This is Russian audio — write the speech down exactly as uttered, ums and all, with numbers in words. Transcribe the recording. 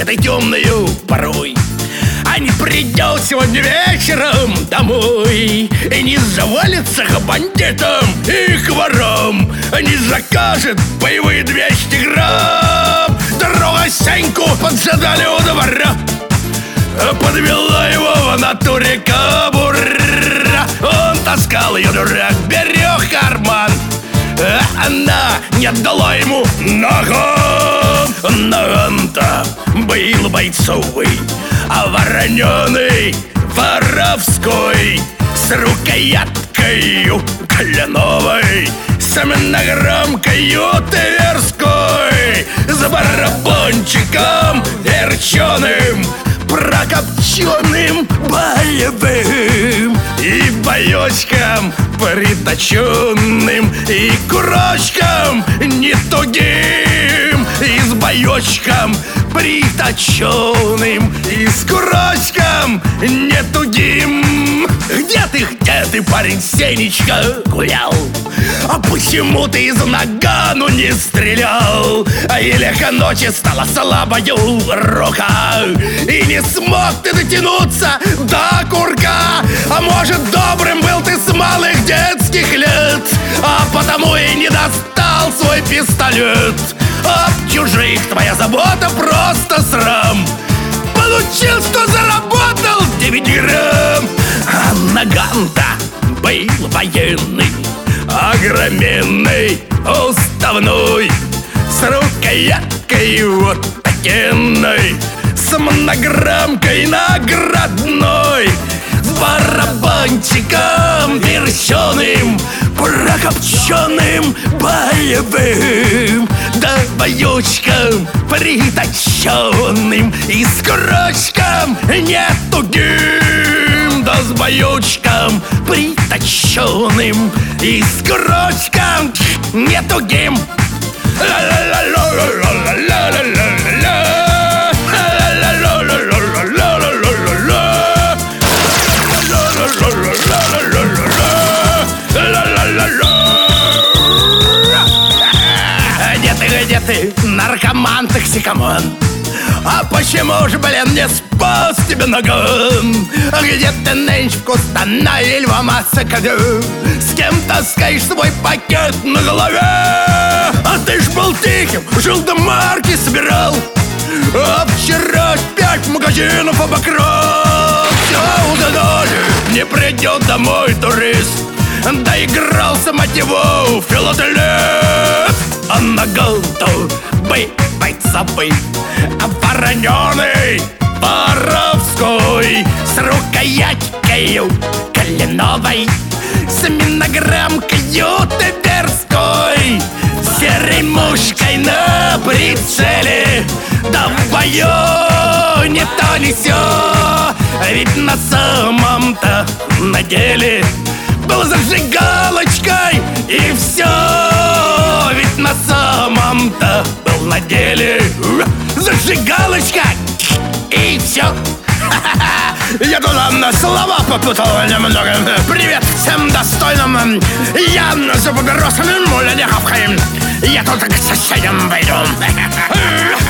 этой темною порой. А не придет сегодня вечером домой и не завалится к бандитам и к ворам, не закажет боевые двести грамм. Дорога Сеньку поджидали у двора, подвела его в натуре кобура. Он таскал ее, дурак, берег карман, а она не отдала ему наган. Наган-то был бойцовый, а вороненый воровской, с рукояткою кленовой, с монограмкою тверской, с барабанчиком верченым, прокопченным боевым, и боечком приточенным, и курочком не тугим, и с боечком приточенным, и с курочком не тугим. Где ты, где ты, парень Сенечка, гулял? А почему ты из нагану не стрелял? А или к ночи стала слабою рука, и не смог ты дотянуться до курка? А может, добрым был ты с малых детских лет, а потому и не достал свой пистолет? Об чужих твоя забота просто срам. Получил, что заработал девять грамм. А наган-то был военный, огроменный, уставной, с рукояткой вот такенной, с монограмкой наградной, с барабанчиком верченым, прокопченным боевым, да боечком приточенным, и с курочком не тугим, да с боечком приточенным, и с курочком не тугим. Где ты, наркоман, токсикоман? А почему же, блин, не спас тебе наган? Где ты нынче в Кустанае или в Массакаду? С кем таскаешь свой пакет на голове? А ты ж был тихим, жил до марки собирал, а вчера пять магазинов обокрал. Все угадали, не придет домой турист, доигрался, мать его, в филателист. А наган-то был бойцовый, а вороненый воровской, с рукояткою кленовой, с монограмкою тверской, серой мушкой на прицеле. Да в бою не то не сё, ведь на самом-то на деле был зажигалочкой и все. Ведь на самом-то был на деле зажигалочка и все. Я туда на слова попутал немного. Привет всем достойным. Я за папиросами муля не хавкаем. Я тут к соседям пойду.